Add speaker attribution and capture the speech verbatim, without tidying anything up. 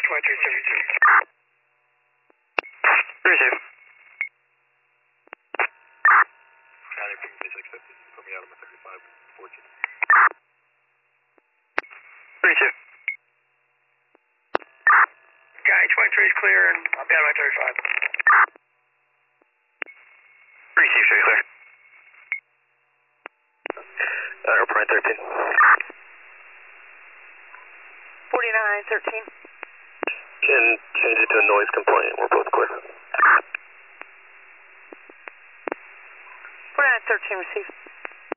Speaker 1: twenty-three seventy-two.
Speaker 2: Receive.
Speaker 3: County previously accepted from Yaloma thirty-five fourteen.
Speaker 2: Receive.
Speaker 1: County twenty-three is clear and I'll be out of my thirty-five.
Speaker 2: Receive, straight clear.
Speaker 3: Uh, Airplane thirteen.
Speaker 4: forty-nine thirteen.
Speaker 3: Can change it to a noise complaint. We're both clear.
Speaker 4: forty-nine thirteen, receive.